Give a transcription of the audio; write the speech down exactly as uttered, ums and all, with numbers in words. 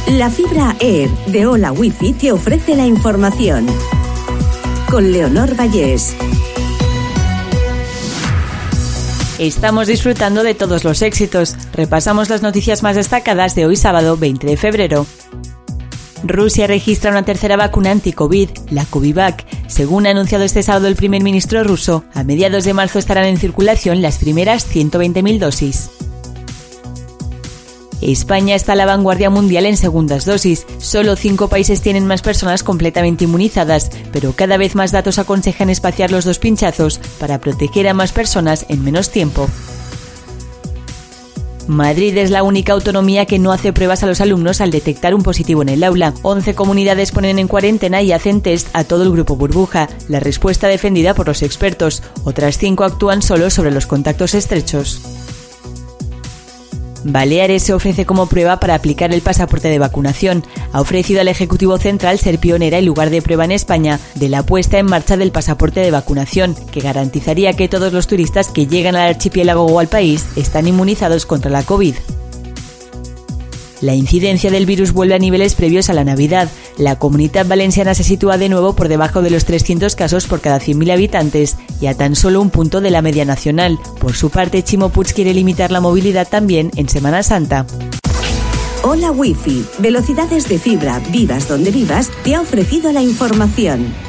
La fibra Air de Hola Wifi te ofrece la información. Con Leonor Vallés. Estamos disfrutando de todos los éxitos. Repasamos las noticias más destacadas de hoy sábado veinte de febrero. Rusia registra una tercera vacuna anti-COVID, la Covivac. Según ha anunciado este sábado el primer ministro ruso, a mediados de marzo estarán en circulación las primeras ciento veinte mil dosis. España está a la vanguardia mundial en segundas dosis. Solo cinco países tienen más personas completamente inmunizadas, pero cada vez más datos aconsejan espaciar los dos pinchazos para proteger a más personas en menos tiempo. Madrid es la única autonomía que no hace pruebas a los alumnos al detectar un positivo en el aula. once comunidades ponen en cuarentena y hacen test a todo el grupo burbuja, la respuesta defendida por los expertos. Otras cinco actúan solo sobre los contactos estrechos. Baleares se ofrece como prueba para aplicar el pasaporte de vacunación. Ha ofrecido al Ejecutivo Central ser pionera en lugar de prueba en España de la puesta en marcha del pasaporte de vacunación, que garantizaría que todos los turistas que llegan al archipiélago o al país están inmunizados contra la COVID. La incidencia del virus vuelve a niveles previos a la Navidad. La Comunitat Valenciana se sitúa de nuevo por debajo de los trescientos casos por cada cien mil habitantes y a tan solo un punto de la media nacional. Por su parte, Ximo Puig quiere limitar la movilidad también en Semana Santa. Hola Wifi, velocidades de fibra, vivas donde vivas, te ha ofrecido la información.